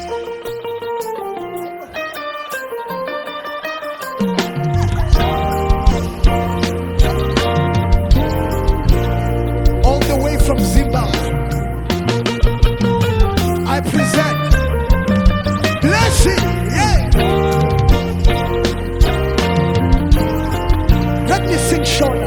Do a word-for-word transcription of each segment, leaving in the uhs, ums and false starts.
All the way from Zimbabwe, I present blessing. Yeah. Let me sing shorter.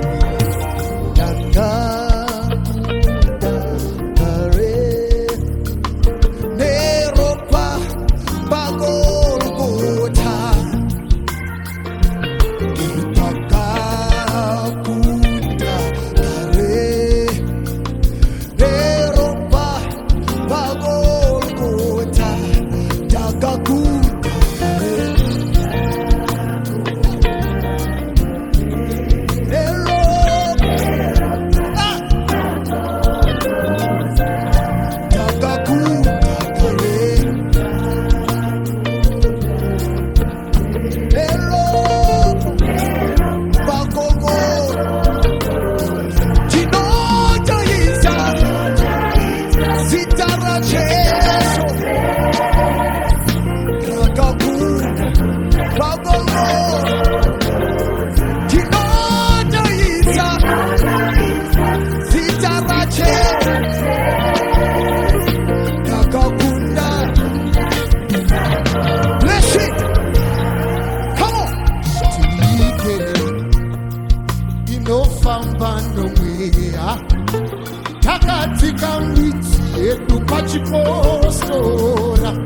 Takatika miti yedu pachipostora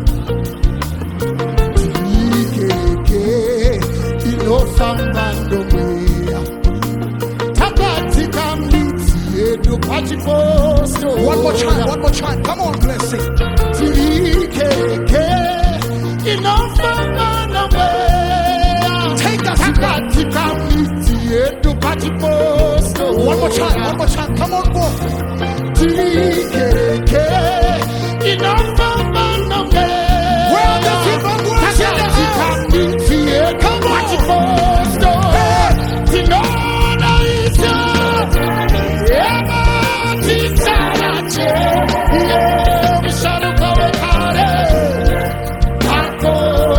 Tikeke inofamba ndomweya Takatika miti yedu pachipostora One more time, one more time. Come on, blessing. Tikeke inofamba ndomweya Take us Takatika miti yedu pachipostora One more time, one more time. Come on, go. Tikeke inofamba ndomweya Where are the people who are in the house? Come on, Tinona isa, ema titarache, yeah, misharuka wekare, ako,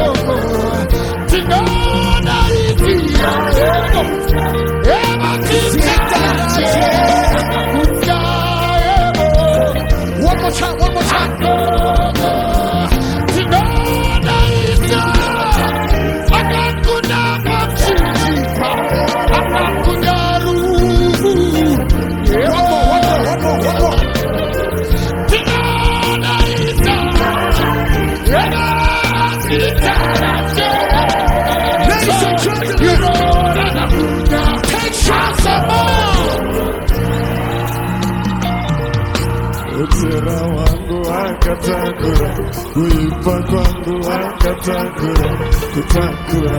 Tinona isa, ema titarache, kuja emo, One more time, one more time. Tinona isa, akakuna mapshipa, akakuna ruhu, One more, one more, one more, one more. Tinona isa, ema titarache, Ladies and gentlemen, take shots of more. Utera wangu akatakura, kuipa kwangu akatakura, kutakura.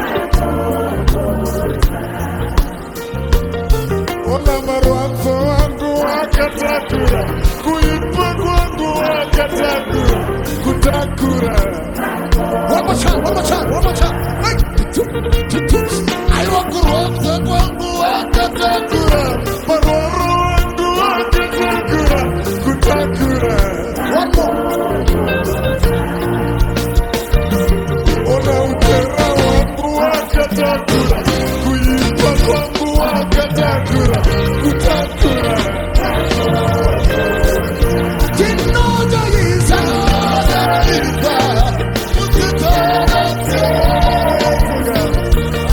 Ola marwanzo wangu akatakura, kuipa kwangu akatakura, kutakura. One more time, one more time, one more time. Hey. Aiwa kurwanzo wangu akatakura, marwaro wangu akatakura, kutakura. One more. Ona utera wangu akatakura, kuipa kwangu akatakura, kutakura. Tinona isa, Kutakura.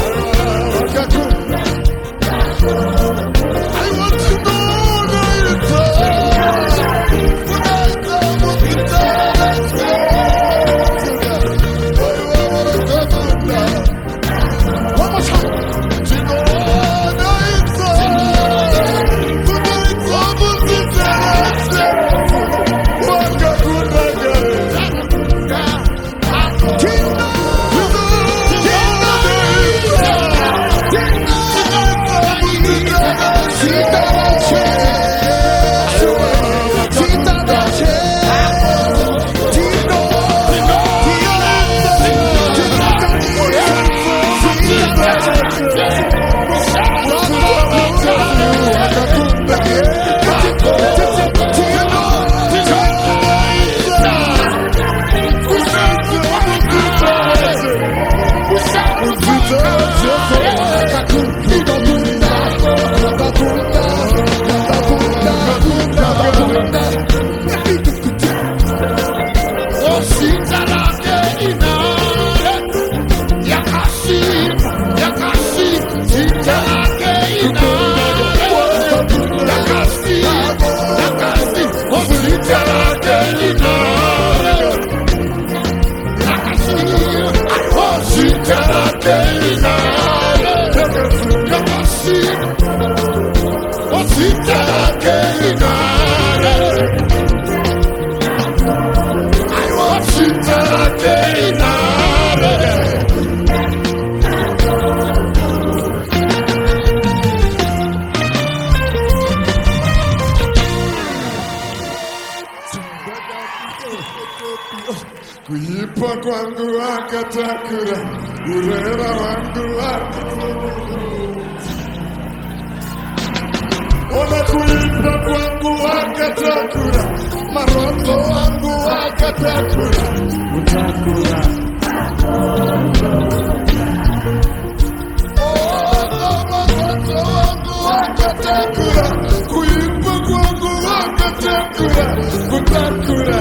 Nakasi, nakasi, osita lake linare. Nakasi, osita lake linare. Nakasi, osita lake linare. Osita lake linare. Kuipa kwangu akatakura, urera wangu ona kuipa kwangu akatakura, maroto wangu akatakura, utakura. Ona maroto wangu akatakura, kuipa kwangu akatakura, utakura.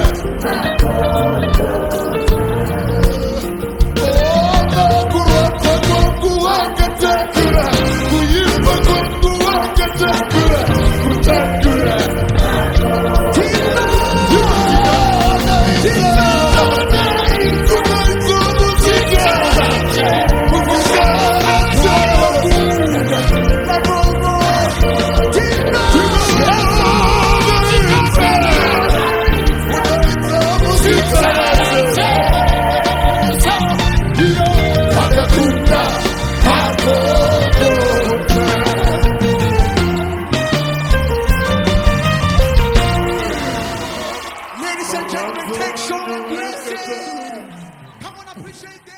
Ladies and gentlemen, take Sean and bless him. Come on, appreciate this.